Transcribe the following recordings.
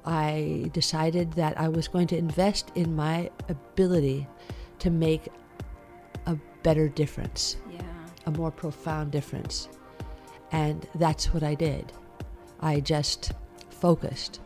I decided that I was going to invest in my ability to make a better difference, a more profound difference. And that's what I did. I just focused.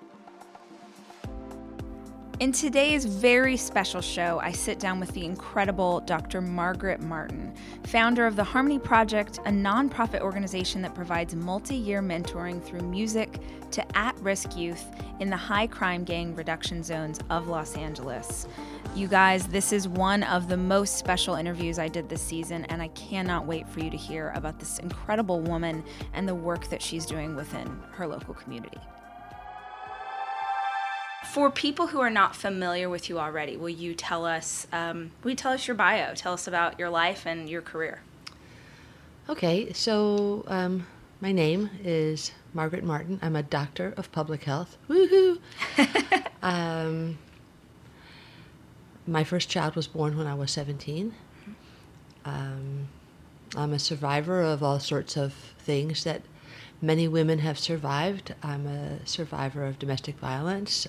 In today's very special show, I sit down with the incredible Dr. Margaret Martin, founder of the Harmony Project, a nonprofit organization that provides multi-year mentoring through music to at-risk youth in the high crime gang reduction zones of Los Angeles. You guys, this is one of the most special interviews I did this season, and I cannot wait for you to hear about this incredible woman and the work that she's doing within her local community. For people who are not familiar with you already, will you tell us your bio? Tell us about your life and your career. Okay, so my name is Margaret Martin. I'm a doctor of public health. Woohoo! My first child was born when I was 17. I'm a survivor of all sorts of things that many women have survived. I'm a survivor of domestic violence,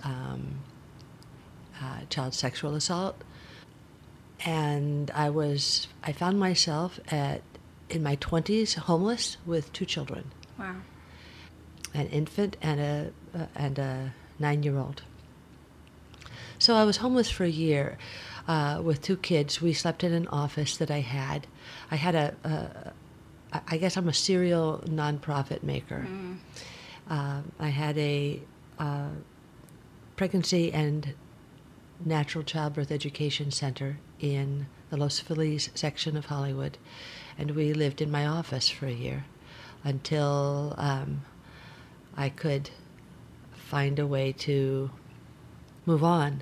child sexual assault, and I found myself in my 20s homeless with 2 children. Wow. An infant and a 9-year-old. So I was homeless for a year with 2 kids. We slept in an office that I had. I had I guess I'm a serial nonprofit maker. I had a pregnancy and natural childbirth education center in the Los Feliz section of Hollywood, and we lived in my office for a year until I could find a way to move on.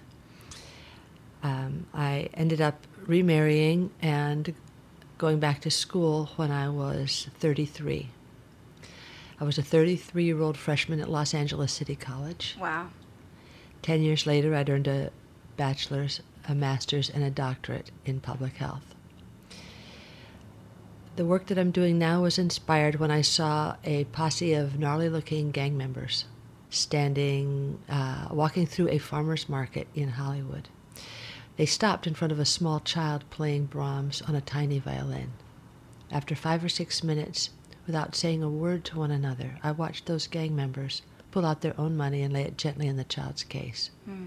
I ended up remarrying and going back to school when I was 33. I was a 33-year-old freshman at Los Angeles City College. Wow. 10 years later, I'd earned a bachelor's, a master's, and a doctorate in public health. The work that I'm doing now was inspired when I saw a posse of gnarly-looking gang members walking through a farmer's market in Hollywood. They stopped in front of a small child playing Brahms on a tiny violin. After 5 or 6 minutes, without saying a word to one another, I watched those gang members pull out their own money and lay it gently in the child's case.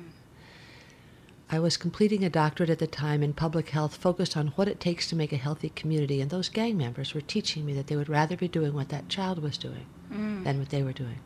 I was completing a doctorate at the time in public health focused on what it takes to make a healthy community, and those gang members were teaching me that they would rather be doing what that child was doing than what they were doing.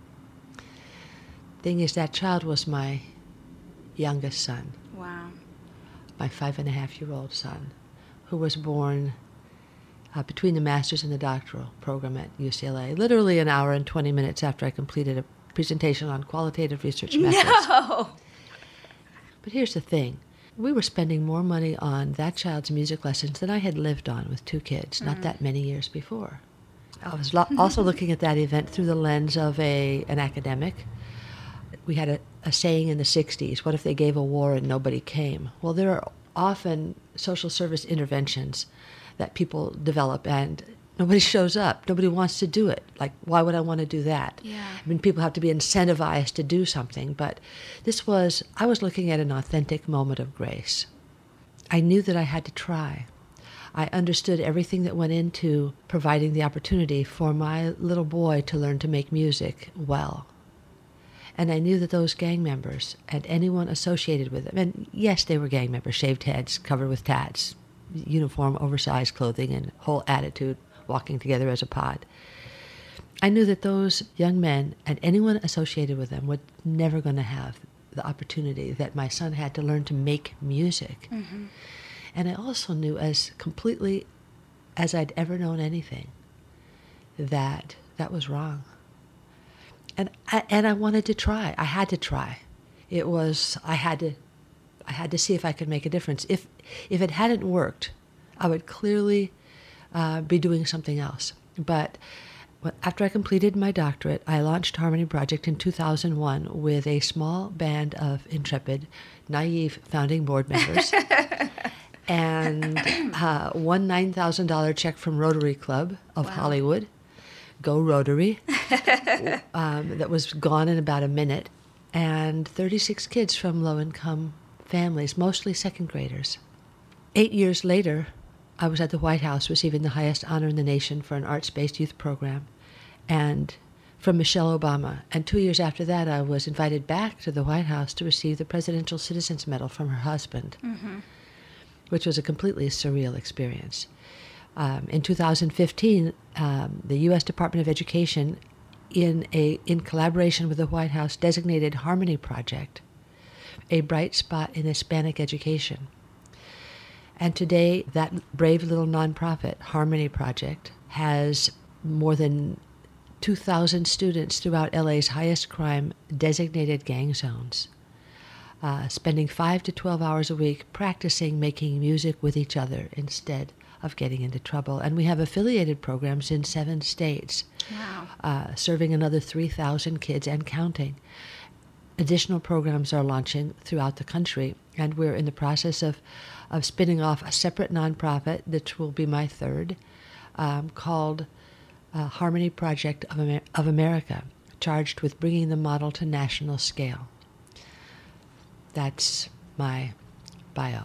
Thing is, that child was my youngest son. Wow. My 5.5-year-old son, who was born between the master's and the doctoral program at UCLA, literally an hour and 20 minutes after I completed a presentation on qualitative research methods. No! But here's the thing. We were spending more money on that child's music lessons than I had lived on with 2 kids, not that many years before. I was also looking at that event through the lens of an academic. We had a saying in the 60s, what if they gave a war and nobody came? Well, there are often social service interventions that people develop and nobody shows up. Nobody wants to do it. Like, why would I want to do that? Yeah. I mean, people have to be incentivized to do something, but I was looking at an authentic moment of grace. I knew that I had to try. I understood everything that went into providing the opportunity for my little boy to learn to make music well. And I knew that those gang members and anyone associated with them, and yes, they were gang members, shaved heads, covered with tats, uniform, oversized clothing, and whole attitude, walking together as a pod. I knew that those young men and anyone associated with them were never going to have the opportunity that my son had to learn to make music. And I also knew as completely as I'd ever known anything that was wrong. And I wanted to try. I had to try. I had to see if I could make a difference. If it hadn't worked, I would clearly be doing something else. But after I completed my doctorate, I launched Harmony Project in 2001 with a small band of intrepid, naive founding board members and one $9,000 check from Rotary Club of Hollywood. Go Rotary. That was gone in about a minute. and 36 kids from low-income families, mostly second graders. 8 years later, I was at the White House receiving the highest honor in the nation for an arts-based youth program, and from Michelle Obama. And 2 years after that, I was invited back to the White House to receive the Presidential Citizens Medal from her husband, which was a completely surreal experience. In 2015, the U.S. Department of Education, in collaboration with the White House, designated Harmony Project a bright spot in Hispanic education. And today, that brave little nonprofit, Harmony Project, has more than 2,000 students throughout LA's highest crime designated gang zones, spending 5 to 12 hours a week practicing making music with each other instead of getting into trouble. And we have affiliated programs in 7 states, serving another 3,000 kids and counting. Additional programs are launching throughout the country, and we're in the process of spinning off a separate nonprofit, which will be my third, called Harmony Project of America, charged with bringing the model to national scale. That's my bio.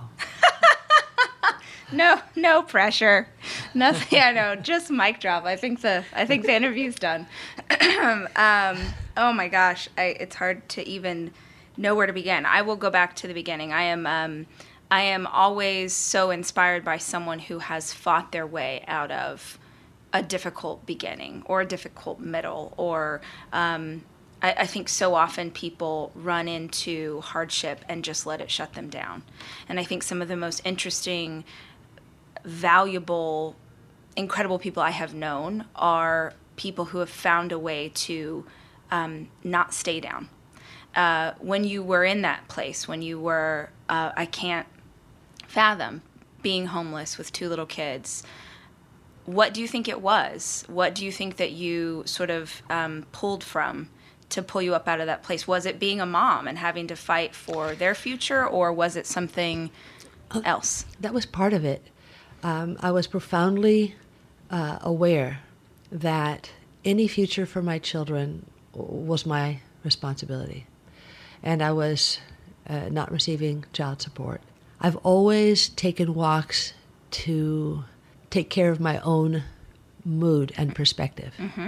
No pressure. Nothing. I know. Just mic drop. I think the interview's done. Oh my gosh, it's hard to even know where to begin. I will go back to the beginning. I am always so inspired by someone who has fought their way out of a difficult beginning or a difficult middle, or I think so often people run into hardship and just let it shut them down. And I think some of the most interesting, valuable, incredible people I have known are people who have found a way to not stay down. When you were in that place, when you were, I can't fathom being homeless with 2 little kids, what do you think it was? What do you think that you sort of pulled from to pull you up out of that place? Was it being a mom and having to fight for their future, or was it something else? That was part of it. I was profoundly aware that any future for my children was my responsibility, and I was not receiving child support. I've always taken walks to take care of my own mood and perspective. Mm-hmm.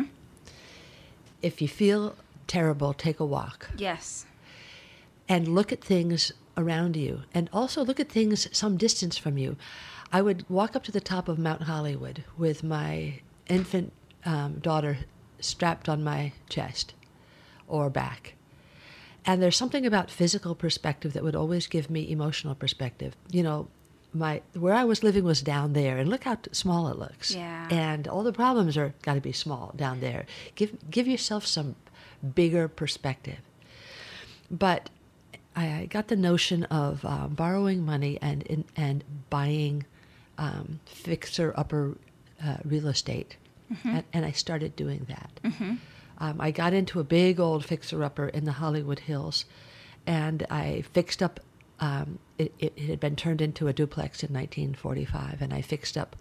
If you feel terrible, take a walk. Yes. And look at things around you, and also look at things some distance from you. I would walk up to the top of Mount Hollywood with my infant daughter strapped on my chest or back. And there's something about physical perspective that would always give me emotional perspective. You know, where I was living was down there, and look how small it looks. Yeah. And all the problems are got to be small down there. Give yourself some bigger perspective. But I got the notion of borrowing money and buying fixer-upper real estate, and I started doing that. Mm-hmm. I got into a big old fixer-upper in the Hollywood Hills, and I fixed up, it had been turned into a duplex in 1945, and I fixed up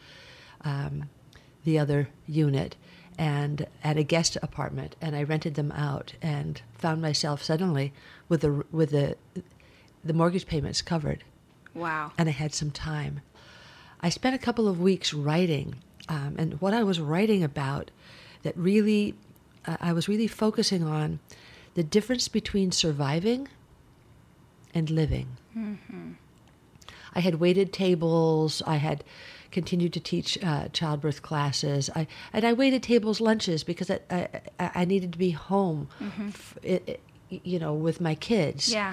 the other unit and at a guest apartment, and I rented them out and found myself suddenly with the mortgage payments covered. Wow. And I had some time. I spent a couple of weeks writing, and what I was writing about that really, I was really focusing on the difference between surviving and living. Mm-hmm. I had waited tables. I had continued to teach childbirth classes. I waited tables, lunches, because I needed to be home, with my kids. Yeah.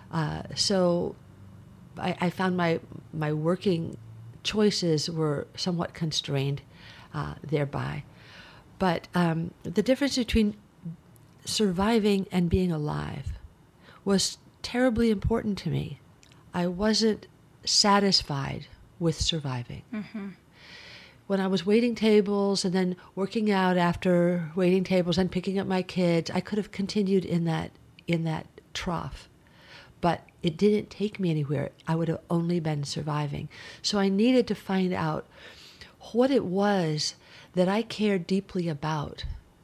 So I found my working choices were somewhat constrained thereby. But the difference between surviving and being alive was terribly important to me. I wasn't satisfied with surviving. Mm-hmm. When I was waiting tables and then working out after waiting tables and picking up my kids, I could have continued in that trough. But it didn't take me anywhere. I would have only been surviving. So I needed to find out what it was that I cared deeply about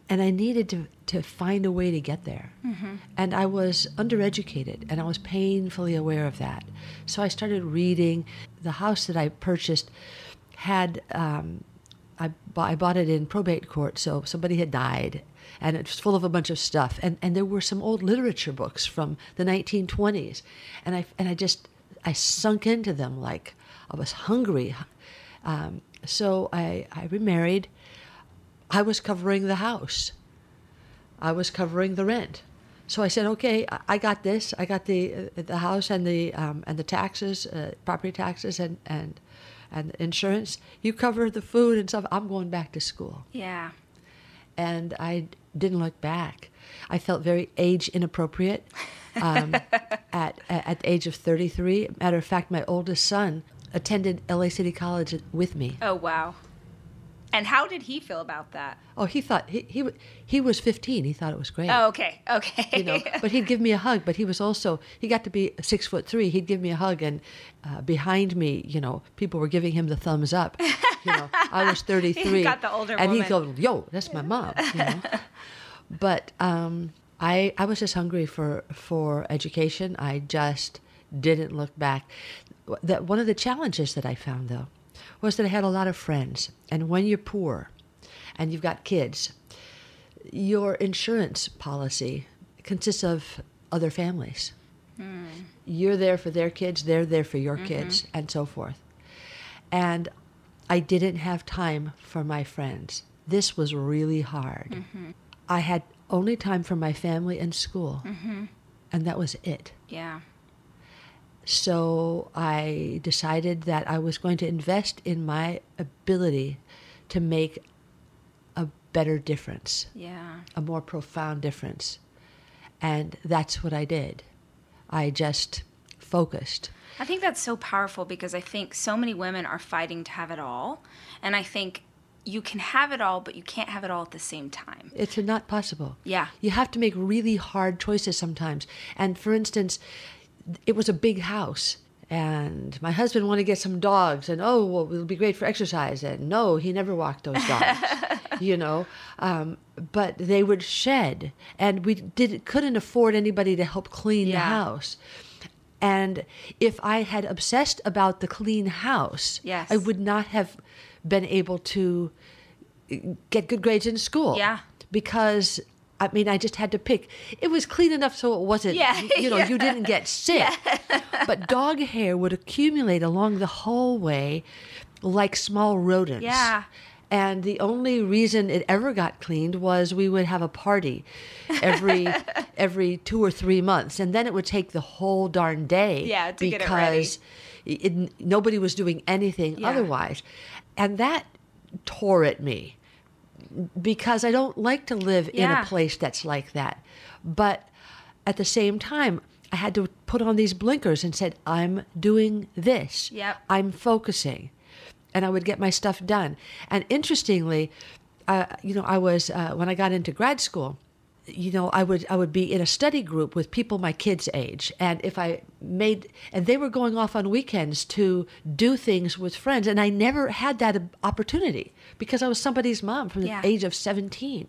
And I needed to find a way to get there. And I was undereducated, and I was painfully aware of that. So I started reading. The house that I purchased had, I bought it in probate court, so somebody had died, and it was full of a bunch of stuff. And there were some old literature books from the 1920s. And I sunk into them like I was hungry. So I remarried. I was covering the house. I was covering the rent. So I said, okay, I got this. I got the house and the taxes, property taxes and insurance. You cover the food and stuff. I'm going back to school. Yeah. And I didn't look back. I felt very age inappropriate at the age of 33. Matter of fact, my oldest son attended LA City College with me. Oh, wow. And how did he feel about that? Oh, he thought he was 15. He thought it was great. Oh, okay. But he'd give me a hug. But he got to be 6'3". He'd give me a hug, and behind me, people were giving him the thumbs up. I was 33. He got the older and woman. he'd go, "Yo, that's my mom." But I was just hungry for education. I just didn't look back. One of the challenges that I found, though, was that I had a lot of friends. And when you're poor and you've got kids, your insurance policy consists of other families. You're there for their kids, they're there for your kids, and so forth. And I didn't have time for my friends. This was really hard. I had only time for my family and school, and that was it. Yeah. So I decided that I was going to invest in my ability to make a better difference, a more profound difference. And that's what I did. I just focused. I think that's so powerful because I think so many women are fighting to have it all. And I think you can have it all, but you can't have it all at the same time. It's not possible. Yeah. You have to make really hard choices sometimes. And for instance, it was a big house, and my husband wanted to get some dogs, and it'll be great for exercise, and no, he never walked those dogs, but they would shed, and we couldn't afford anybody to help clean the house. And if I had obsessed about the clean house, I would not have been able to get good grades in school. Yeah. Because I just had to pick. It was clean enough so it wasn't, you didn't get sick. But dog hair would accumulate along the hallway like small rodents. Yeah. And the only reason it ever got cleaned was we would have a party every 2 or 3 months. And then it would take the whole darn day. Yeah, to get it ready. Because nobody was doing anything otherwise. And that tore at me, because I don't like to live in a place that's like that. But at the same time, I had to put on these blinkers and said, I'm doing this. Yep. I'm focusing. And I would get my stuff done. And interestingly, I was, when I got into grad school, I would be in a study group with people my kids' age. And and they were going off on weekends to do things with friends. And I never had that opportunity because I was somebody's mom from the age of 17.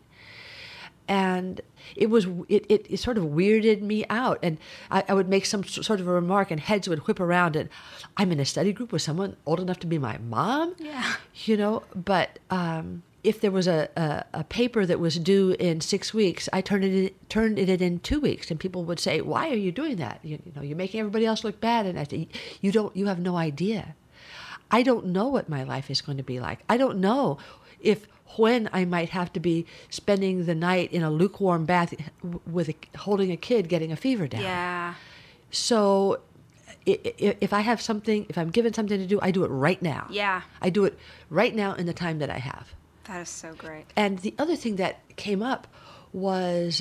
And it sort of weirded me out. And I would make some sort of a remark, and heads would whip around, and I'm in a study group with someone old enough to be my mom. Yeah. But if there was a paper that was due in 6 weeks, I turned it in 2 weeks, and people would say, "Why are you doing that? You're making everybody else look bad." And I said, "You have no idea. I don't know what my life is going to be like. I don't know when I might have to be spending the night in a lukewarm bath holding a kid getting a fever down." Yeah. So if I'm given something to do, I do it right now. Yeah. I do it right now in the time that I have. That is so great. And the other thing that came up was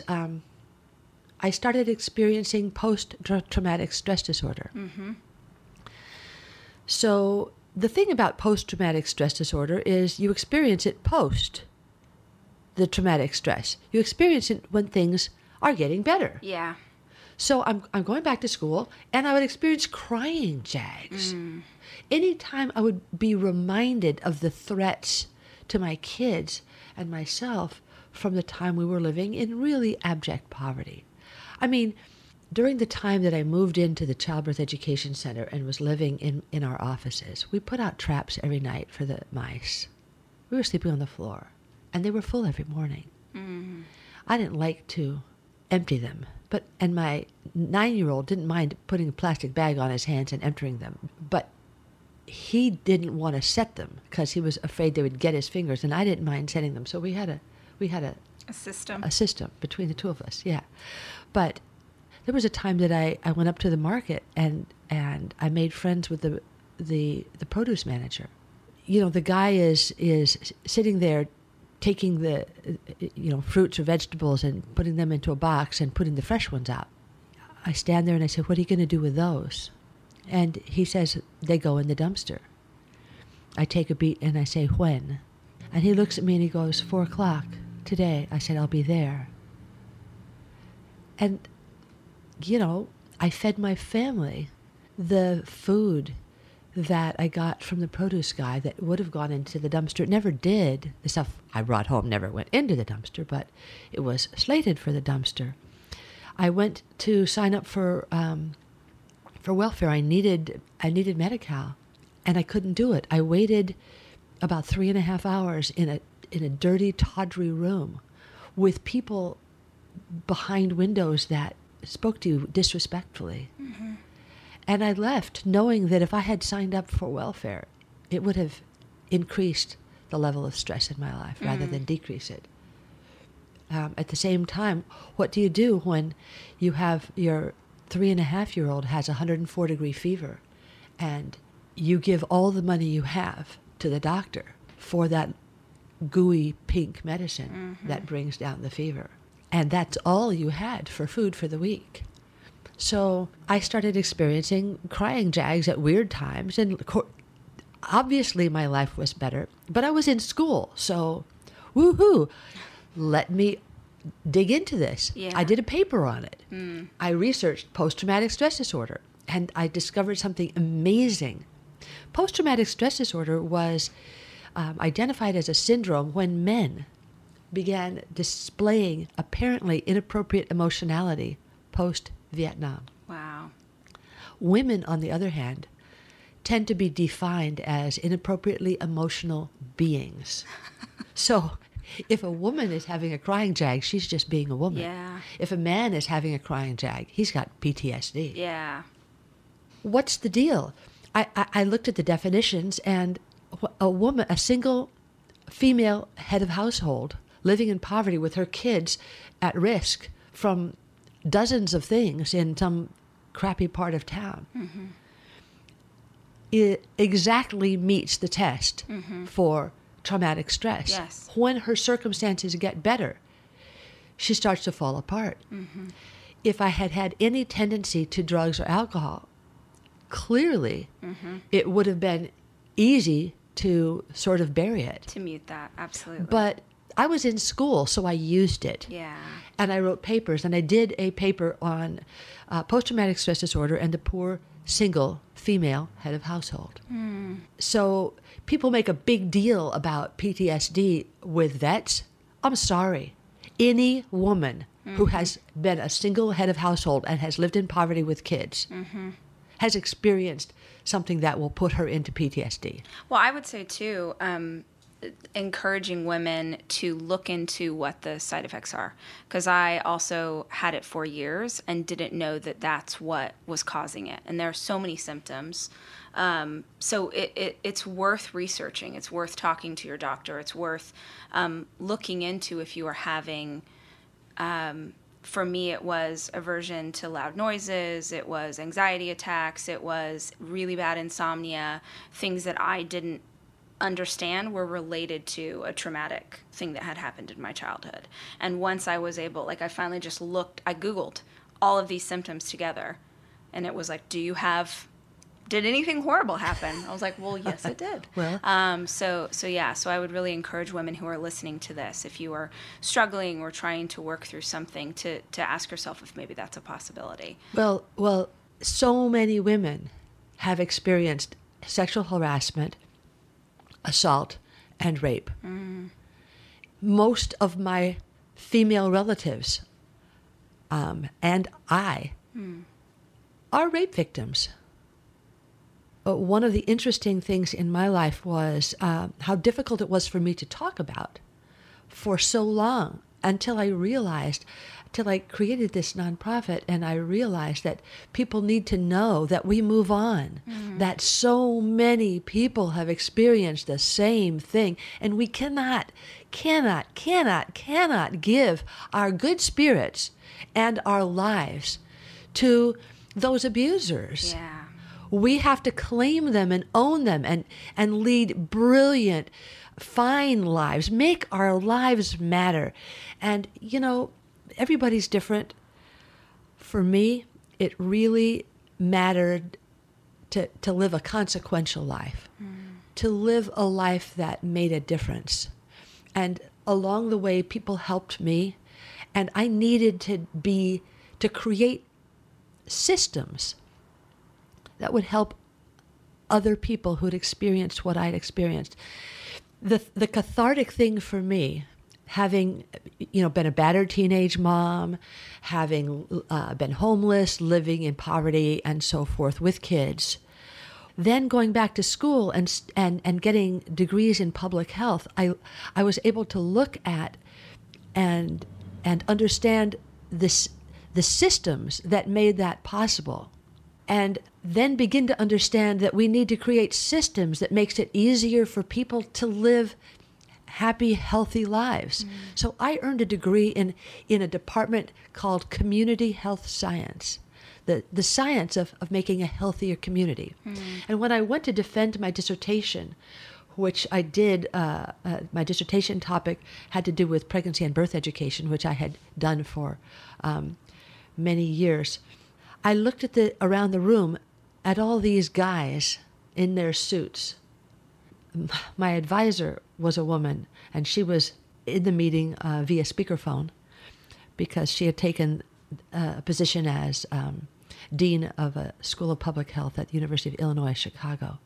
I started experiencing post-traumatic stress disorder. So the thing about post-traumatic stress disorder is you experience it post the traumatic stress. You experience it when things are getting better. Yeah. So I'm going back to school, and I would experience crying jags. Anytime I would be reminded of the threats to my kids and myself from the time we were living in really abject poverty. I mean, during the time that I moved into the Childbirth Education Center and was living in our offices, we put out traps every night for the mice. We were sleeping on the floor, and they were full every morning. Mm. I didn't like to empty them, and my 9-year-old didn't mind putting a plastic bag on his hands and emptying them, but he didn't want to set them because he was afraid they would get his fingers, and I didn't mind setting them. So we had a system between the two of us, yeah. But there was a time that I went up to the market and I made friends with the produce manager. You know, the guy is sitting there taking the fruits or vegetables and putting them into a box and putting the fresh ones out. I stand there and I say, "What are you going to do with those?" And he says, "They go in the dumpster." I take a beat and I say, "When?" And he looks at me and he goes, 4:00 today. I said, "I'll be there." And, I fed my family the food that I got from the produce guy that would have gone into the dumpster. It never did. The stuff I brought home never went into the dumpster, but it was slated for the dumpster. I went to sign up for welfare. I needed Medi-Cal, and I couldn't do it. I waited about 3.5 hours in a dirty, tawdry room with people behind windows that spoke to you disrespectfully. Mm-hmm. And I left knowing that if I had signed up for welfare, it would have increased the level of stress in my life rather than decrease it. At the same time, what do you do when you have your 3.5-year-old has 104-degree fever and you give all the money you have to the doctor for that gooey pink medicine that brings down the fever? And that's all you had for food for the week. So I started experiencing crying jags at weird times, and obviously my life was better, but I was in school, so woohoo, let me dig into this. Yeah. I did a paper on it. I researched post-traumatic stress disorder, and I discovered something amazing. Post-traumatic stress disorder was identified as a syndrome when men began displaying apparently inappropriate emotionality post-Vietnam. Wow. Women, on the other hand, tend to be defined as inappropriately emotional beings. So if a woman is having a crying jag, she's just being a woman. Yeah. If a man is having a crying jag, he's got PTSD. Yeah. What's the deal? I looked at the definitions, and a single female head of household living in poverty with her kids at risk from dozens of things in some crappy part of town, it exactly meets the test for traumatic stress. Yes. When her circumstances get better, she starts to fall apart. If I had had any tendency to drugs or alcohol, clearly it would have been easy to sort of bury it. To mute that, absolutely. But I was in school, so I used it. Yeah. And I wrote papers, and I did a paper on post-traumatic stress disorder and the poor single female head of household. So people make a big deal about PTSD with vets. I'm sorry. Any woman who has been a single head of household and has lived in poverty with kids has experienced something that will put her into PTSD. Well, I would say, too, encouraging women to look into what the side effects are, because I also had it for years and didn't know that that's what was causing it, and there are so many symptoms. So it's worth researching. It's worth talking to your doctor. It's worth looking into if you are having. For me, it was aversion to loud noises. It was anxiety attacks. It was really bad insomnia. Things that I didn't understand were related to a traumatic thing that had happened in my childhood. And once I was able, I finally just I Googled all of these symptoms together, and it was like, did anything horrible happen? I was like, well, yes, it did. Well, so I would really encourage women who are listening to this, if you are struggling or trying to work through something, to ask yourself if maybe that's a possibility. Well, so many women have experienced sexual harassment, assault, and rape. Most of my female relatives and I are rape victims. But one of the interesting things in my life was how difficult it was for me to talk about for so long until I created this nonprofit, and I realized that people need to know that we move on, that so many people have experienced the same thing, and we cannot give our good spirits and our lives to those abusers. Yeah. We have to claim them and own them and lead brilliant, fine lives, make our lives matter. And, everybody's different. For me, it really mattered to live a consequential life, to live a life that made a difference. And along the way, people helped me, and I needed to create systems that would help other people who'd experienced what I'd experienced. The cathartic thing for me, having been a battered teenage mom, having been homeless, living in poverty and so forth with kids, then going back to school and getting degrees in public health, I was able to look at and understand the systems that made that possible, and then begin to understand that we need to create systems that makes it easier for people to live happy, healthy lives. So I earned a degree in a department called Community Health Science, the science of making a healthier community. And when I went to defend my dissertation, which I did, my dissertation topic had to do with pregnancy and birth education, which I had done for many years. I looked around the room at all these guys in their suits. My advisor was a woman, and she was in the meeting via speakerphone because she had taken a position as dean of a school of public health at the University of Illinois, Chicago.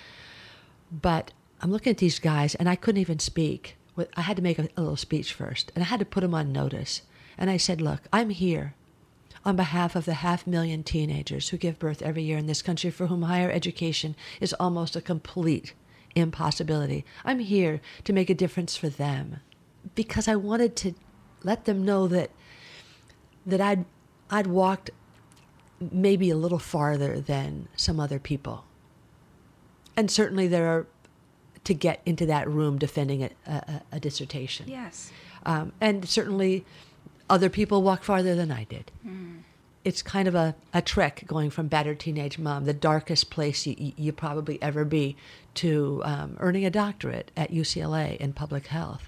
But I'm looking at these guys, and I couldn't even speak. I had to make a little speech first, and I had to put them on notice. And I said, look, I'm here on behalf of the 500,000 teenagers who give birth every year in this country for whom higher education is almost a complete impossibility. I'm here to make a difference for them because I wanted to let them know that I'd walked maybe a little farther than some other people. And certainly there are, to get into that room defending a dissertation. Yes. And certainly other people walk farther than I did. It's kind of a trek going from battered teenage mom, the darkest place you probably ever be, to earning a doctorate at UCLA in public health.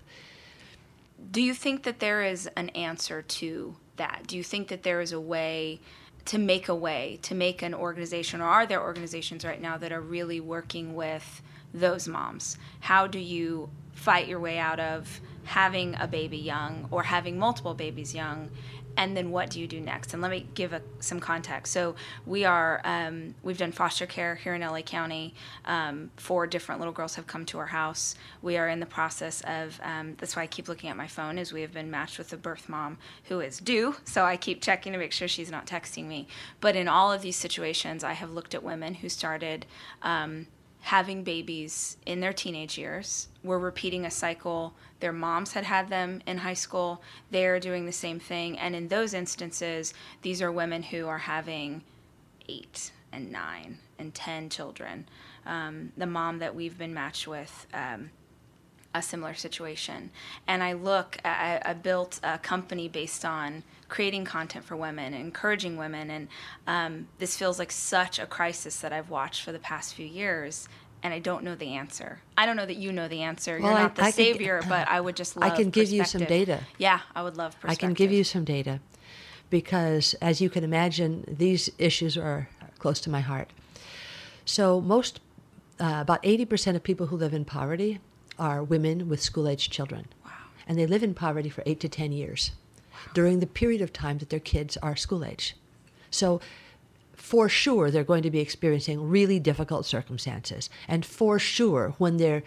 Do you think that there is an answer to that? Do you think that there is a way to make an organization, or are there organizations right now that are really working with those moms? How do you fight your way out of having a baby young or having multiple babies young? And then what do you do next? And let me give some context. So we've done foster care here in LA County. 4 different little girls have come to our house. We are in the process of, that's why I keep looking at my phone, is we have been matched with a birth mom who is due. So I keep checking to make sure she's not texting me. But in all of these situations, I have looked at women who started having babies in their teenage years. We're repeating a cycle. Their moms had them in high school. They're doing the same thing. And in those instances, these are women who are having 8 and 9 and 10 children. The mom that we've been matched with, a similar situation. And I built a company based on creating content for women, encouraging women, and this feels like such a crisis that I've watched for the past few years, and I don't know the answer. I don't know that you know the answer. Well, you're not the savior, but I would just love I can give you some data. Yeah, I would love perspective. I can give you some data because, as you can imagine, these issues are close to my heart. So about 80% of people who live in poverty are women with school-aged children. Wow. And they live in poverty for 8 to 10 years during the period of time that their kids are school-age. So for sure, they're going to be experiencing really difficult circumstances. And for sure, when they're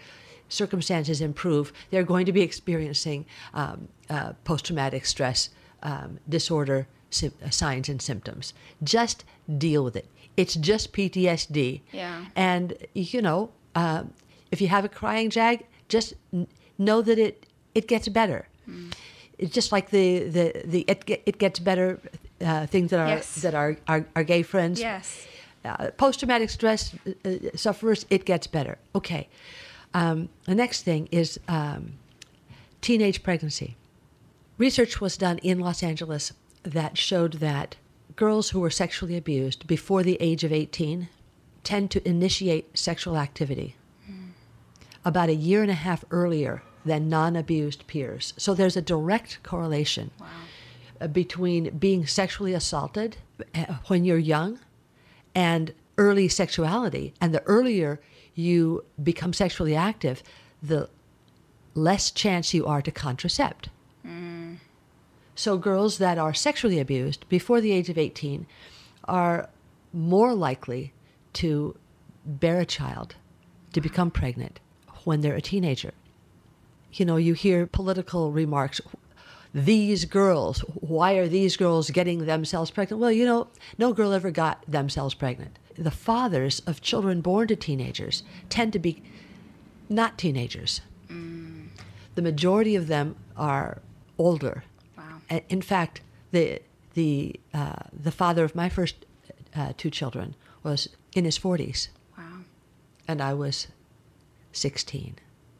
circumstances improve, they're going to be experiencing post-traumatic stress disorder signs and symptoms. Just deal with it. It's just PTSD. Yeah. And, if you have a crying jag, just know that it gets better. It's just like the it gets better things that are Yes. that our gay friends. Yes. Post-traumatic stress sufferers, it gets better. Okay. The next thing is teenage pregnancy. Research was done in Los Angeles that showed that girls who were sexually abused before the age of 18 tend to initiate sexual activity about a year and a half earlier than non-abused peers. So there's a direct correlation between being sexually assaulted when you're young and early sexuality. And the earlier you become sexually active, the less chance you are to contracept. So girls that are sexually abused before the age of 18 are more likely to bear a child, to become pregnant when they're a teenager. You hear political remarks, these girls, why are these girls getting themselves pregnant? Well, no girl ever got themselves pregnant. The fathers of children born to teenagers tend to be not teenagers. The majority of them are older. Wow. In fact, the father of my first two children was in his 40s. Wow. And I was 16.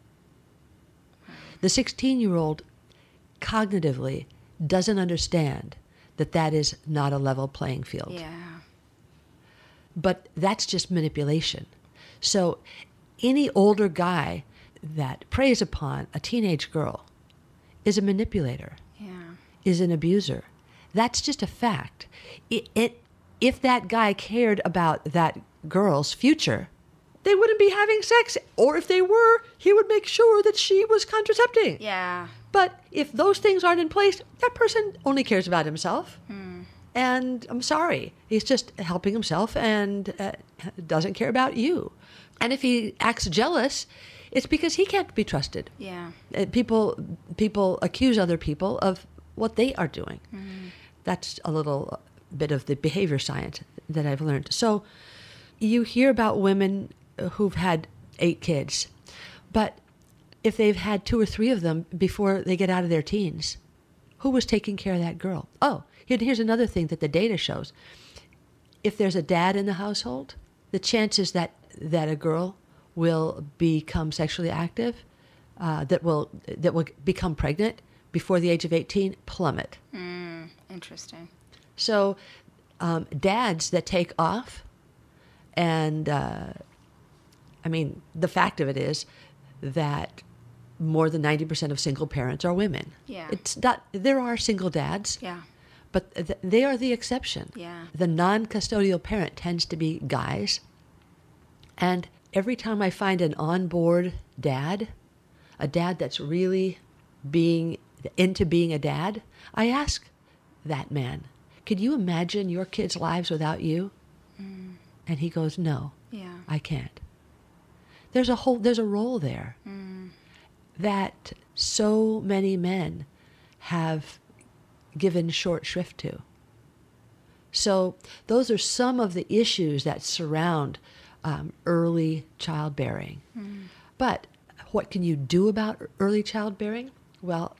The 16-year-old cognitively doesn't understand that is not a level playing field. Yeah. But that's just manipulation. So any older guy that preys upon a teenage girl is a manipulator, is an abuser. That's just a fact. If that guy cared about that girl's future, they wouldn't be having sex. Or if they were, he would make sure that she was contracepting. Yeah. But if those things aren't in place, that person only cares about himself. And I'm sorry, he's just helping himself and doesn't care about you. And if he acts jealous, it's because he can't be trusted. Yeah. People accuse other people of what they are doing. That's a little bit of the behavior science that I've learned. So you hear about women who've had 8 kids, but if they've had 2 or 3 of them before they get out of their teens, who was taking care of that girl? Oh, here's another thing that the data shows. If there's a dad in the household, the chances that a girl will become sexually active, that will become pregnant before the age of 18 plummet. Interesting. So dads that take off, and the fact of it is that more than 90% of single parents are women. Yeah. It's not, there are single dads. Yeah. But they are the exception. Yeah. The non-custodial parent tends to be guys. And every time I find an on-board dad, a dad that's really being a dad, I ask that man, could you imagine your kids' lives without you? And he goes, no, I can't. There's a role there that so many men have given short shrift to. So those are some of the issues that surround early childbearing. But what can you do about early childbearing? Well,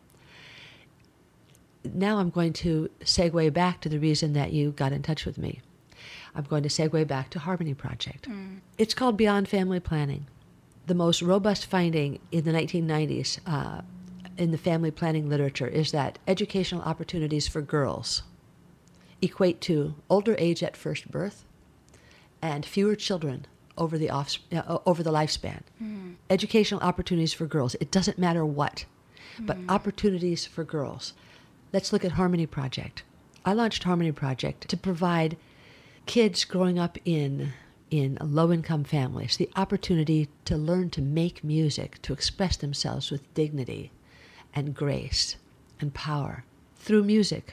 now I'm going to segue back to the reason that you got in touch with me. I'm going to segue back to Harmony Project. It's called Beyond Family Planning. The most robust finding in the 1990s in the family planning literature is that educational opportunities for girls equate to older age at first birth and fewer children over the lifespan. Educational opportunities for girls. It doesn't matter what, but opportunities for girls. Let's look at Harmony Project. I launched Harmony Project to provide kids growing up in low-income families the opportunity to learn to make music, to express themselves with dignity and grace and power through music.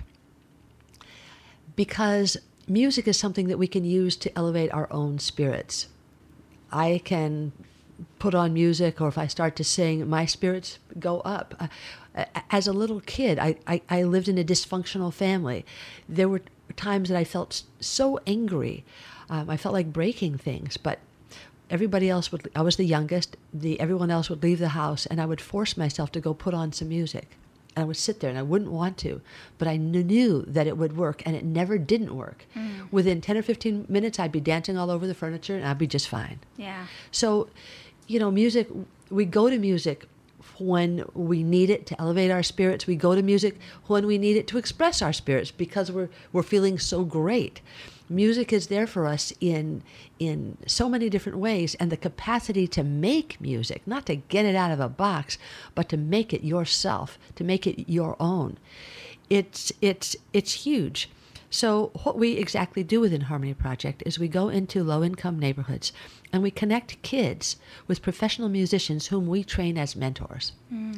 Because music is something that we can use to elevate our own spirits. I can put on music or if I start to sing, my spirits go up. As a little kid, I lived in a dysfunctional family. There were times that I felt so angry. I felt like breaking things, but everybody else I was the youngest, everyone else would leave the house, and I would force myself to go put on some music. And I would sit there, and I wouldn't want to, but I knew that it would work, and it never didn't work. Within 10 or 15 minutes, I'd be dancing all over the furniture, and I'd be just fine. Yeah. So, music, we go to music when we need it to elevate our spirits. We go to music when we need it to express our spirits because we're feeling so great. Music is there for us in so many different ways, and the capacity to make music, not to get it out of a box, but to make it yourself, to make it your own. It's huge. So what we exactly do within Harmony Project is we go into low-income neighborhoods and we connect kids with professional musicians whom we train as mentors.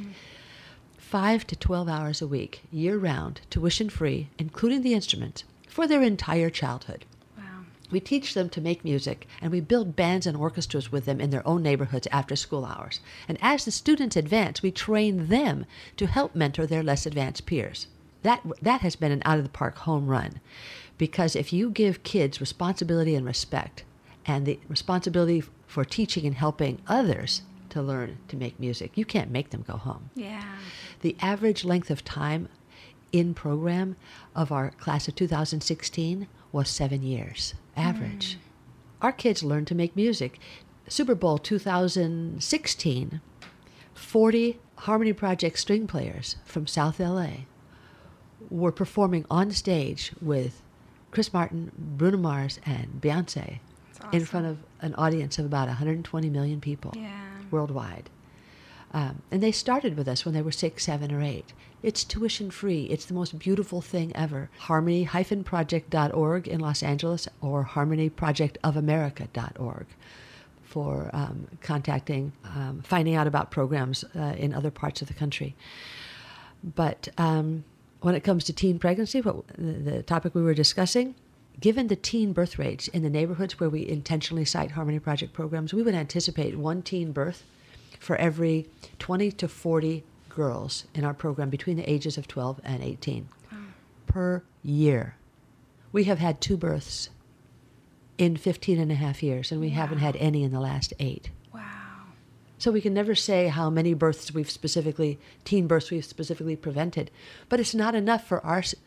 5 to 12 hours a week, year-round, tuition-free, including the instruments, for their entire childhood. Wow. We teach them to make music, and we build bands and orchestras with them in their own neighborhoods after school hours. And as the students advance, we train them to help mentor their less advanced peers. That has been an out-of-the-park home run, because if you give kids responsibility and respect, and the responsibility for teaching and helping others to learn to make music, you can't make them go home. Yeah. The average length of time in program of our class of 2016 was 7 years, average. Our kids learned to make music. Super Bowl 2016, 40 Harmony Project string players from South LA were performing on stage with Chris Martin, Bruno Mars, and Beyonce in front of an audience of about 120 million people worldwide. And they started with us when they were 6, 7, or 8. It's tuition free. It's the most beautiful thing ever. Harmony-project.org in Los Angeles or harmonyprojectofamerica.org for contacting, finding out about programs in other parts of the country. But when it comes to teen pregnancy, the topic we were discussing, given the teen birth rates in the neighborhoods where we intentionally cite Harmony Project programs, we would anticipate one teen birth for every 20 to 40 girls in our program between the ages of 12 and 18 per year. We have had 2 births in 15 and a half years, and we haven't had any in the last 8. Wow. So we can never say how many teen births we've specifically prevented, but it's not enough for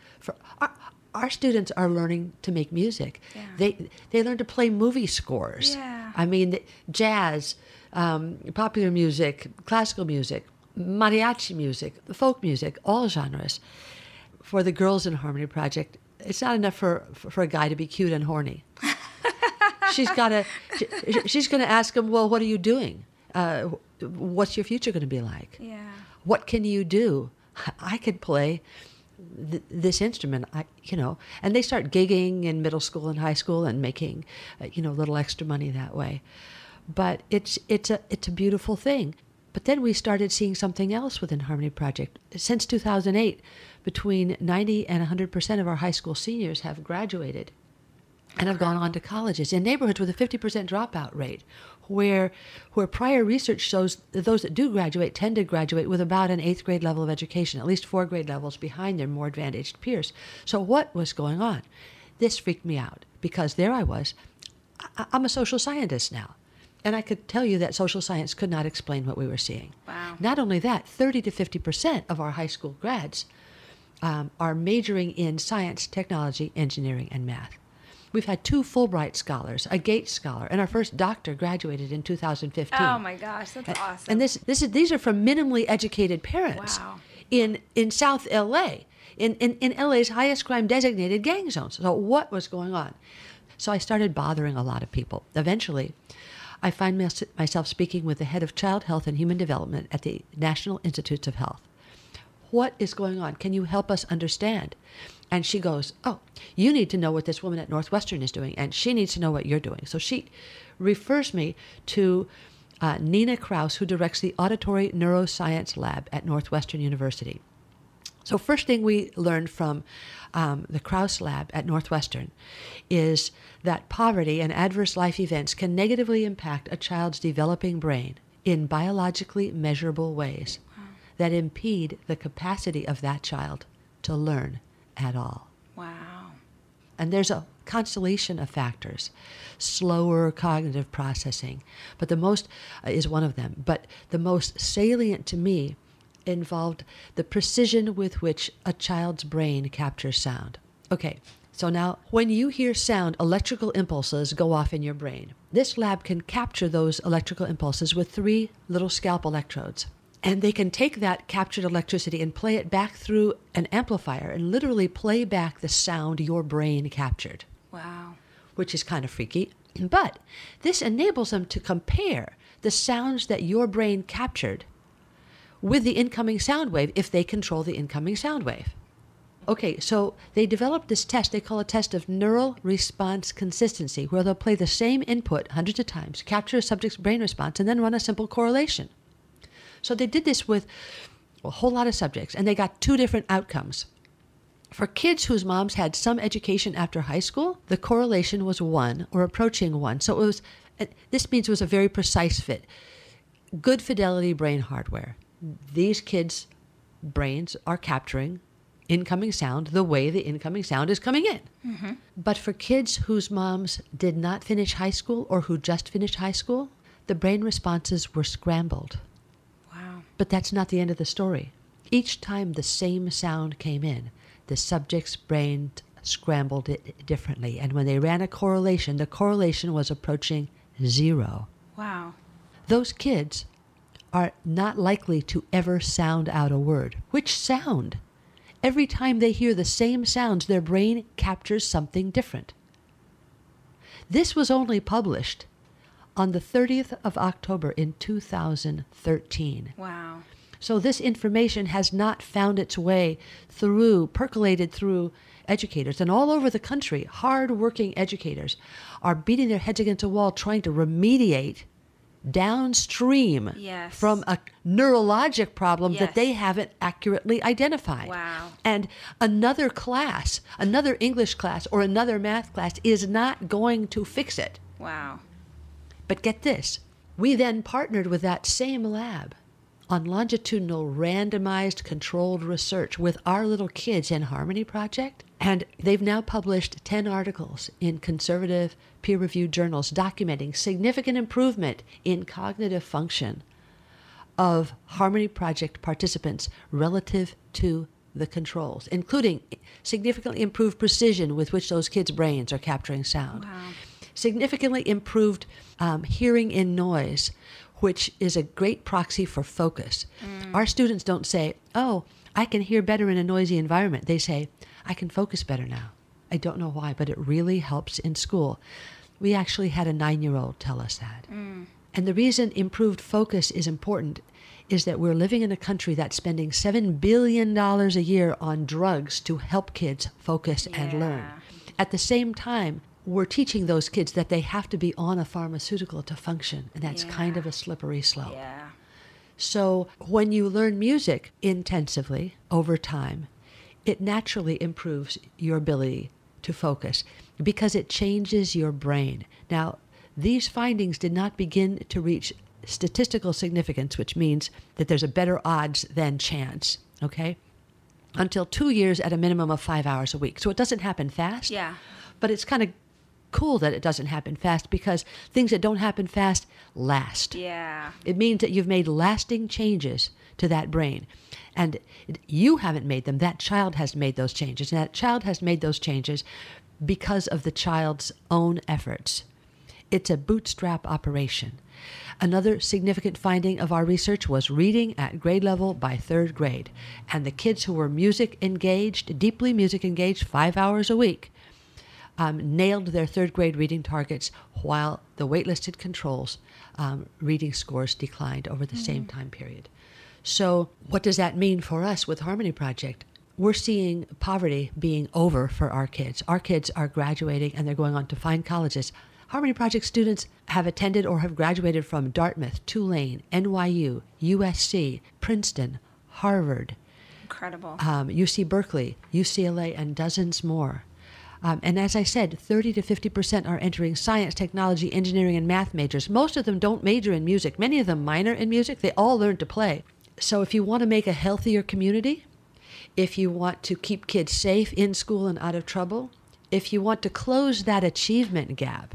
our students are learning to make music. Yeah. They learn to play movie scores. Yeah. I mean, jazz, popular music, classical music, mariachi music, folk music, all genres. For the girls in Harmony Project, it's not enough for a guy to be cute and horny. She's going to ask him, well, what are you doing? What's your future going to be like? Yeah. What can you do? I could play this instrument, and they start gigging in middle school and high school and making, a little extra money that way. But it's a beautiful thing. But then we started seeing something else within Harmony Project. Since 2008, between 90 and 100% of our high school seniors have graduated and have gone on to colleges in neighborhoods with a 50% dropout rate, where prior research shows that those that do graduate tend to graduate with about an 8th grade level of education, at least 4 grade levels behind their more advantaged peers. So what was going on? This freaked me out, because there I was. I'm a social scientist now. And I could tell you that social science could not explain what we were seeing. Wow. Not only that, 30 to 50% of our high school grads are majoring in science, technology, engineering, and math. We've had 2 Fulbright scholars, a Gates scholar, and our first doctor graduated in 2015. Oh my gosh, that's awesome. And these are from minimally educated parents. Wow. In South LA, in LA's highest crime designated gang zones. So what was going on? So I started bothering a lot of people. Eventually, I find myself speaking with the head of Child Health and Human Development at the National Institutes of Health. What is going on? Can you help us understand? And she goes, oh, you need to know what this woman at Northwestern is doing, and she needs to know what you're doing. So she refers me to Nina Kraus, who directs the Auditory Neuroscience Lab at Northwestern University. So first thing we learned from the Krauss lab at Northwestern is that poverty and adverse life events can negatively impact a child's developing brain in biologically measurable ways that impede the capacity of that child to learn at all. Wow. And there's a constellation of factors, slower cognitive processing, but the most is one of them. But the most salient to me involved the precision with which a child's brain captures sound. Okay, so now when you hear sound, electrical impulses go off in your brain. This lab can capture those electrical impulses with 3 little scalp electrodes. And they can take that captured electricity and play it back through an amplifier and literally play back the sound your brain captured. Wow. Which is kind of freaky. But this enables them to compare the sounds that your brain captured with the incoming sound wave if they control the incoming sound wave. Okay, so they developed this test they call a test of neural response consistency, where they'll play the same input hundreds of times, capture a subject's brain response, and then run a simple correlation. So they did this with a whole lot of subjects, and they got 2 different outcomes. For kids whose moms had some education after high school, the correlation was 1 or approaching 1. So this means it was a very precise fit. Good fidelity brain hardware. These kids' brains are capturing incoming sound the way the incoming sound is coming in. Mm-hmm. But for kids whose moms did not finish high school or who just finished high school, the brain responses were scrambled. Wow. But that's not the end of the story. Each time the same sound came in, the subject's brain scrambled it differently. And when they ran a correlation, the correlation was approaching 0. Wow. Those kids are not likely to ever sound out a word. Which sound? Every time they hear the same sounds, their brain captures something different. This was only published on the 30th of October in 2013. Wow. So this information has not found its way percolated through educators. And all over the country, hard-working educators are beating their heads against a wall trying to remediate downstream from a neurologic problem that they haven't accurately identified. Wow. And another class, another English class or another math class is not going to fix it. Wow. But get this, we then partnered with that same lab on longitudinal randomized controlled research with our little kids in Harmony Project. And they've now published 10 articles in conservative peer-reviewed journals documenting significant improvement in cognitive function of Harmony Project participants relative to the controls, including significantly improved precision with which those kids' brains are capturing sound. Wow. Significantly improved hearing in noise, which is a great proxy for focus. Our students don't say, oh, I can hear better in a noisy environment. They say, I can focus better now. I don't know why, but it really helps in school. We actually had a 9-year-old tell us that. And the reason improved focus is important is that we're living in a country that's spending $7 billion a year on drugs to help kids focus and learn. At the same time, we're teaching those kids that they have to be on a pharmaceutical to function, and that's kind of a slippery slope. Yeah. So when you learn music intensively over time, it naturally improves your ability to focus because it changes your brain. Now, these findings did not begin to reach statistical significance, which means that there's a better odds than chance, okay, until 2 years at a minimum of 5 hours a week. So it doesn't happen fast. Yeah. But it's kind of cool that it doesn't happen fast because things that don't happen fast last. Yeah. It means that you've made lasting changes to that brain. And you haven't made them. That child has made those changes. And that child has made those changes because of the child's own efforts. It's a bootstrap operation. Another significant finding of our research was reading at grade level by 3rd grade. And the kids who were music engaged, deeply music engaged, 5 hours a week, nailed their 3rd grade reading targets, while the waitlisted controls reading scores declined over the same time period. So what does that mean for us with Harmony Project? We're seeing poverty being over for our kids. Our kids are graduating and they're going on to fine colleges. Harmony Project students have attended or have graduated from Dartmouth, Tulane, NYU, USC, Princeton, Harvard, Incredible. UC Berkeley, UCLA, and dozens more. And as I said, 30 to 50% are entering science, technology, engineering, and math majors. Most of them don't major in music. Many of them minor in music. They all learn to play. So if you want to make a healthier community, if you want to keep kids safe in school and out of trouble, if you want to close that achievement gap,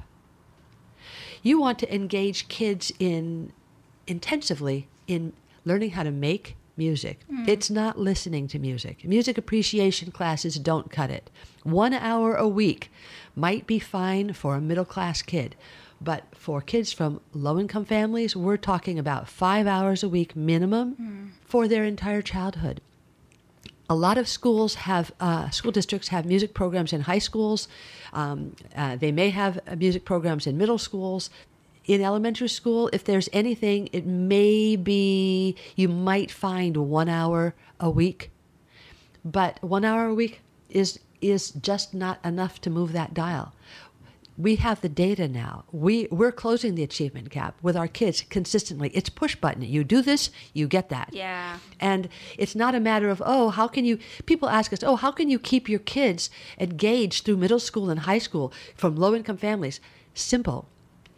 you want to engage kids intensively in learning how to make music. It's not listening to music. Music appreciation classes don't cut it. 1 hour a week might be fine for a middle-class kid, but for kids from low-income families, we're talking about 5 hours a week minimum for their entire childhood. A lot of schools have, school districts have music programs in high schools. They may have music programs in middle schools. In elementary school, if there's anything, it may be, you might find 1 hour a week. But 1 hour a week is just not enough to move that dial. We have the data now. We're closing the achievement gap with our kids consistently. It's push button. You do this, you get that. Yeah. And it's not a matter of, people ask us, how can you keep your kids engaged through middle school and high school from low-income families? Simple.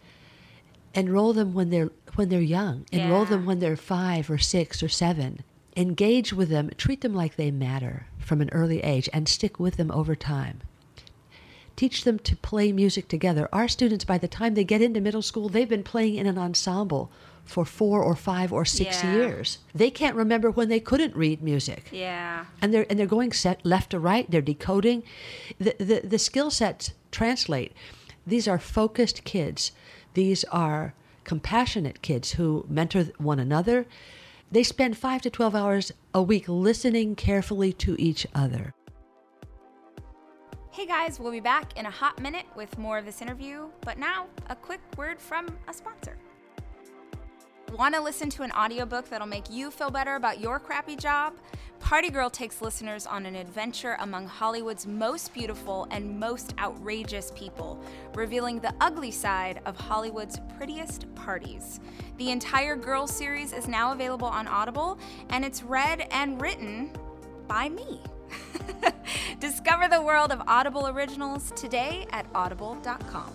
Enroll them when they're young. Enroll them when they're 5 or 6 or 7. Engage with them. Treat them like they matter from an early age and stick with them over time. Teach them to play music together. Our students, by the time they get into middle school, they've been playing in an ensemble for 4 or 5 or 6 years. They can't remember when they couldn't read music. Yeah. And they're going set left to right. They're decoding. The skill sets translate. These are focused kids. These are compassionate kids who mentor one another. They spend 5 to 12 hours a week listening carefully to each other. Hey guys, we'll be back in a hot minute with more of this interview, but now a quick word from a sponsor. Want to listen to an audiobook that'll make you feel better about your crappy job? Party Girl takes listeners on an adventure among Hollywood's most beautiful and most outrageous people, revealing the ugly side of Hollywood's prettiest parties. The entire Girls series is now available on Audible, and it's read and written by me. Discover the world of Audible originals today at audible.com.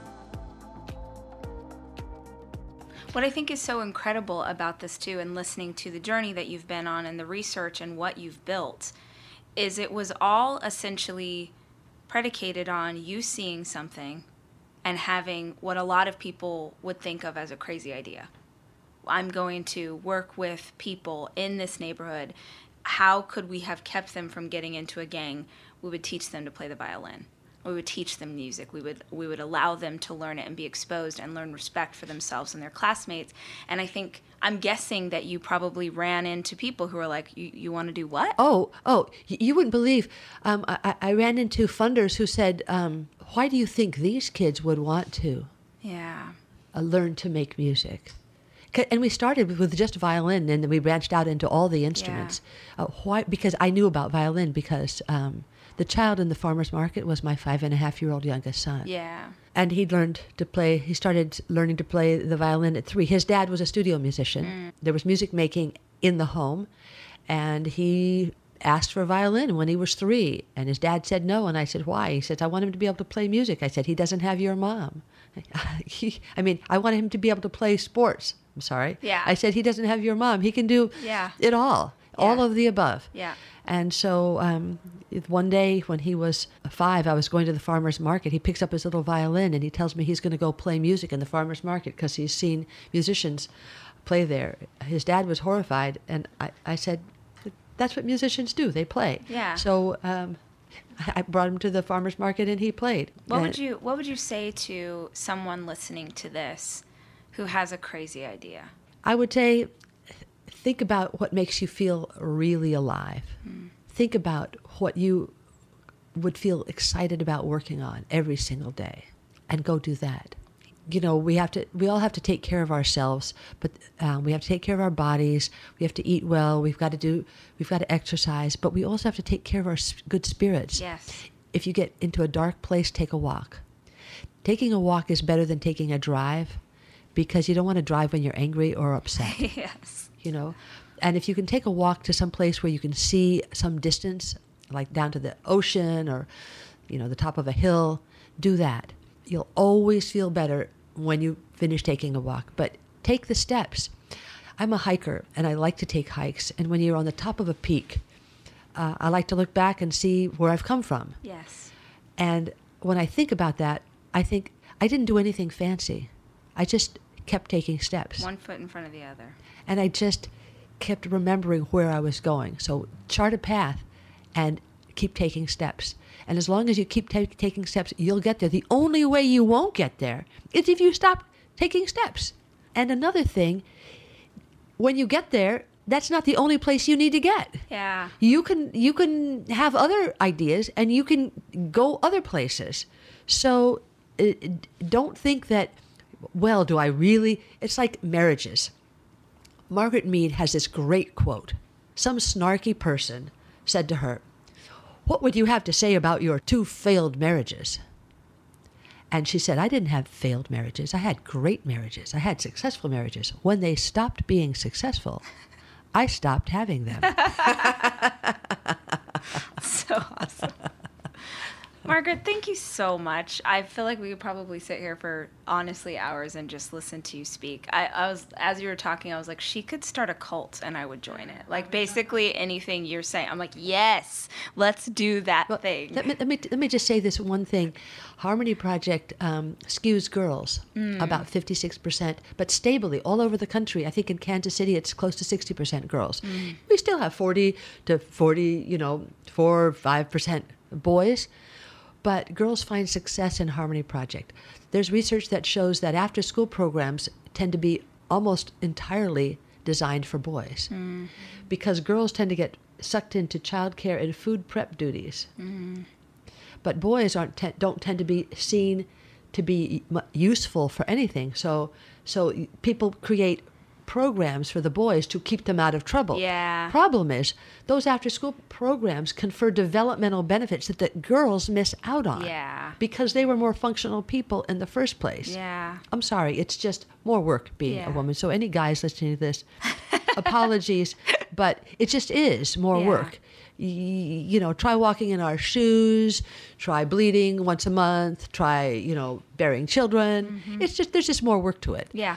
What I think is so incredible about this too, and listening to the journey that you've been on and the research and what you've built, is it was all essentially predicated on you seeing something and having what a lot of people would think of as a crazy idea. I'm going to work with people in this neighborhood. How could we have kept them from getting into a gang? We would teach them to play the violin. We would teach them music. We would allow them to learn it and be exposed and learn respect for themselves and their classmates. And I'm guessing that you probably ran into people who were like, you want to do what? You wouldn't believe. I ran into funders who said, why do you think these kids would want to learn to make music? And we started with just violin, and then we branched out into all the instruments. Why? Because I knew about violin because the child in the farmer's market was my 5.5-year-old youngest son. Yeah. And he started learning to play the violin at 3. His dad was a studio musician. There was music making in the home, and he asked for a violin when he was 3, and his dad said no, and I said, why? He said, I want him to be able to play music. I said, he doesn't have your mom. I want him to be able to play sports. I'm sorry. Yeah. I said, he doesn't have your mom. He can do it all. All of the above. Yeah. And so one day when he was 5, I was going to the farmer's market. He picks up his little violin and he tells me he's going to go play music in the farmer's market because he's seen musicians play there. His dad was horrified, and I said, that's what musicians do. They play. Yeah. So I brought him to the farmer's market and he played. What would you say to someone listening to this who has a crazy idea? I would say, think about what makes you feel really alive. Think about what you would feel excited about working on every single day, and go do that. We all have to take care of ourselves, but we have to take care of our bodies. We have to eat well. We've got to exercise, but we also have to take care of our good spirits. Yes. If you get into a dark place, take a walk. Taking a walk is better than taking a drive, because you don't want to drive when you're angry or upset. Yes. And if you can take a walk to some place where you can see some distance, like down to the ocean or, the top of a hill, do that. You'll always feel better when you finish taking a walk. But take the steps. I'm a hiker, and I like to take hikes. And when you're on the top of a peak, I like to look back and see where I've come from. Yes. And when I think about that, I think I didn't do anything fancy. I just kept taking steps. One foot in front of the other. And I just kept remembering where I was going. So chart a path and keep taking steps. And as long as you keep taking steps, you'll get there. The only way you won't get there is if you stop taking steps. And another thing, when you get there, that's not the only place you need to get. Yeah. You can have other ideas and you can go other places. So don't think that, well, do I really? It's like marriages. Margaret Mead has this great quote. Some snarky person said to her, "What would you have to say about your 2 failed marriages?" And she said, "I didn't have failed marriages. I had great marriages. I had successful marriages. When they stopped being successful, I stopped having them." So awesome. Margaret, thank you so much. I feel like we could probably sit here for, honestly, hours and just listen to you speak. I was, as you were talking, I was like, she could start a cult and I would join it. Like, basically anything you're saying. I'm like, yes, let's do that thing. Let me just say this one thing. Harmony Project skews girls about 56%, but stably all over the country. I think in Kansas City it's close to 60% girls. We still have 4 or 5% boys. But girls find success in Harmony Project. There's research that shows that after-school programs tend to be almost entirely designed for boys because girls tend to get sucked into childcare and food prep duties. But boys don't tend to be seen to be useful for anything. So people create programs for the boys to keep them out of trouble. Yeah. Problem is, those after-school programs confer developmental benefits that the girls miss out on. Yeah. Because they were more functional people in the first place. Yeah. I'm sorry, it's just more work being a woman. So any guys listening to this, apologies, but it just is more work. Try walking in our shoes, try bleeding once a month, try, bearing children. It's just, there's just more work to it. Yeah.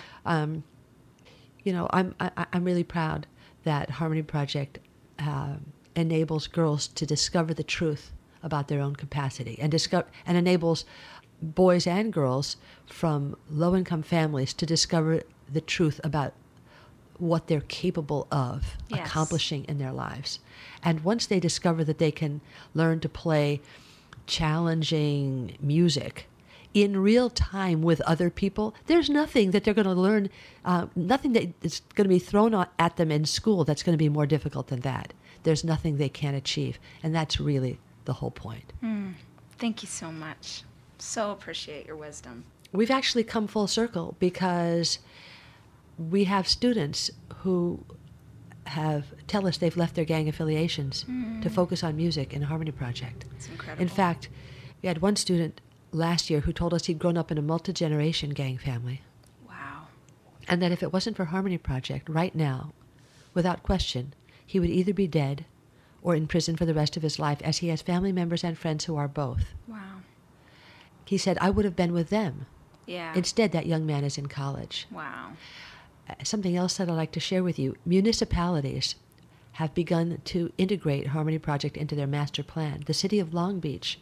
I'm really proud that Harmony Project enables girls to discover the truth about their own capacity and enables boys and girls from low-income families to discover the truth about what they're capable of accomplishing in their lives. And once they discover that they can learn to play challenging music in real time with other people, there's nothing that they're going to learn, nothing that is going to be thrown at them in school that's going to be more difficult than that. There's nothing they can't achieve. And that's really the whole point. Thank you so much. So appreciate your wisdom. We've actually come full circle because we have students who tell us they've left their gang affiliations to focus on music in Harmony Project. That's incredible. In fact, we had one student last year who told us he'd grown up in a multi-generation gang family. Wow. And that if it wasn't for Harmony Project, right now, without question, he would either be dead or in prison for the rest of his life, as he has family members and friends who are both. Wow. He said, I would have been with them. Yeah. Instead, that young man is in college. Wow. Something else that I'd like to share with you. Municipalities have begun to integrate Harmony Project into their master plan. The city of Long Beach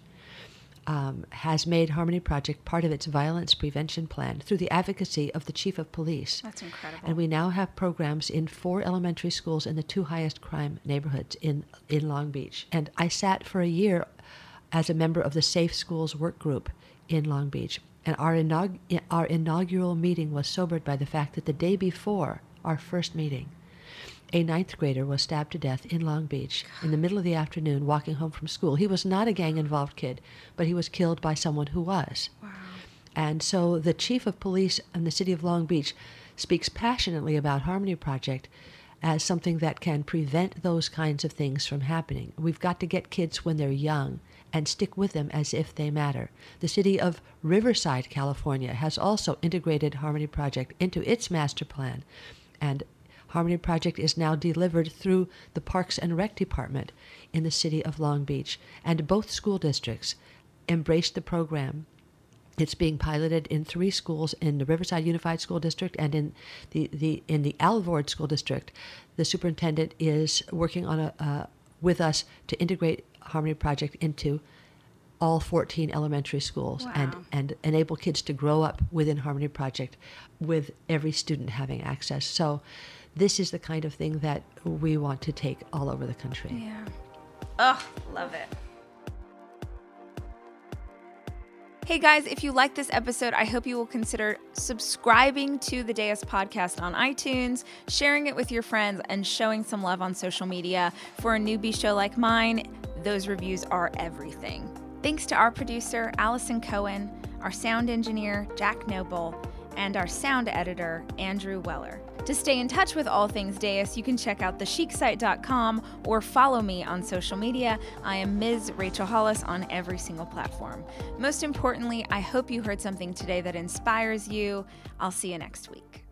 has made Harmony Project part of its violence prevention plan through the advocacy of the chief of police. That's incredible. And we now have programs in 4 elementary schools in the 2 highest crime neighborhoods in Long Beach. And I sat for a year as a member of the Safe Schools Work Group in Long Beach. And our inaugural meeting was sobered by the fact that the day before our first meeting, a 9th grader was stabbed to death in Long Beach in the middle of the afternoon walking home from school. He was not a gang-involved kid, but he was killed by someone who was. Wow. And so the chief of police in the city of Long Beach speaks passionately about Harmony Project as something that can prevent those kinds of things from happening. We've got to get kids when they're young and stick with them as if they matter. The city of Riverside, California, has also integrated Harmony Project into its master plan. And Harmony Project is now delivered through the Parks and Rec Department in the city of Long Beach, and both school districts embraced the program. It's being piloted in 3 schools in the Riverside Unified School District and in the Alvord School District. The superintendent is working on with us to integrate Harmony Project into all 14 elementary schools. Wow. and enable kids to grow up within Harmony Project with every student having access. So this is the kind of thing that we want to take all over the country. Yeah. Oh, love it. Hey guys, if you like this episode, I hope you will consider subscribing to the Deus podcast on iTunes, sharing it with your friends, and showing some love on social media. For a newbie show like mine, those reviews are everything. Thanks to our producer, Allison Cohen, our sound engineer, Jack Noble, and our sound editor, Andrew Weller. To stay in touch with all things Deus, you can check out thechicSite.com or follow me on social media. I am Ms. Rachel Hollis on every single platform. Most importantly, I hope you heard something today that inspires you. I'll see you next week.